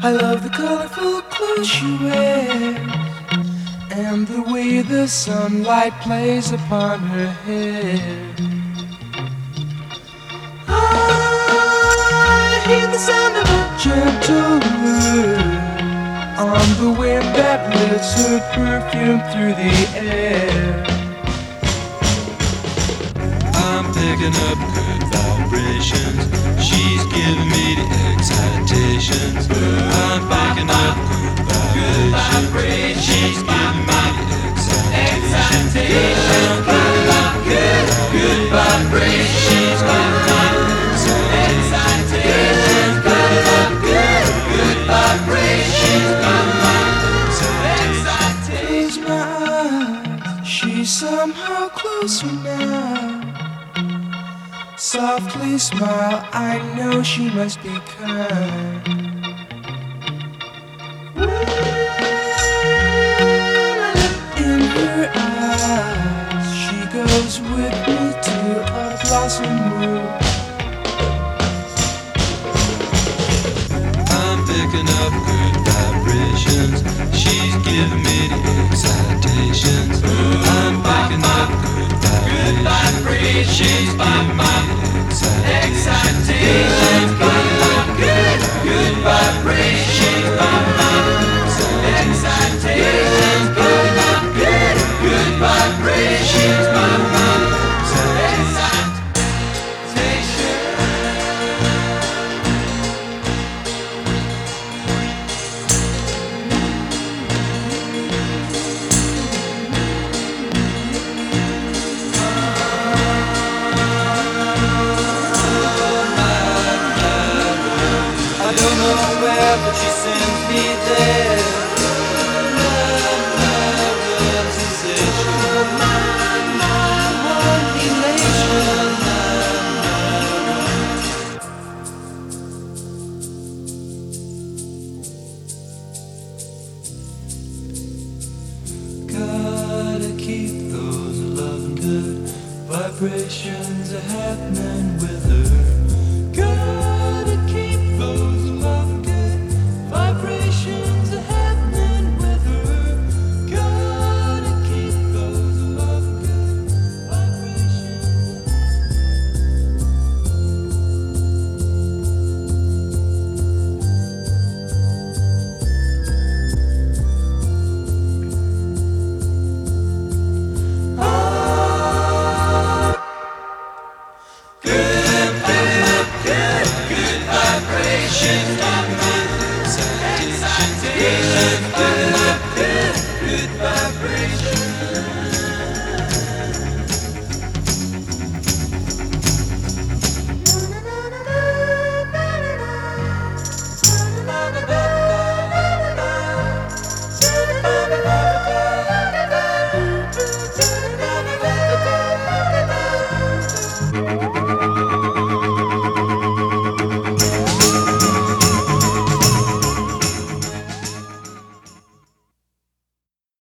I love the colorful clothes she wears and the way the sunlight plays upon her hair. I hear the sound of a gentle word on the wind that lifts her perfume through the air. I'm picking up good vibrations. She's giving me the excitations. I'm picking up good vibrations. She's giving me the excitations. I'm picking up good vibrations. She's giving me the excitations. Picking up good vibrations. She's giving me the excitations. Close my eyes, she's somehow closer now. Softly smile, I know she must be kind. In her eyes, she goes with me to a blossom room. I'm picking up good vibrations. She's giving me the excitations. I'm picking up good vibrations. She's giving me the excitations. Picking up good vibrations. She's giving me the excitations. Picking up good vibrations. She's giving me the excitations. I don't know where, but she sends me there. My sensation, my one elation. Gotta keep those loving good vibrations happening with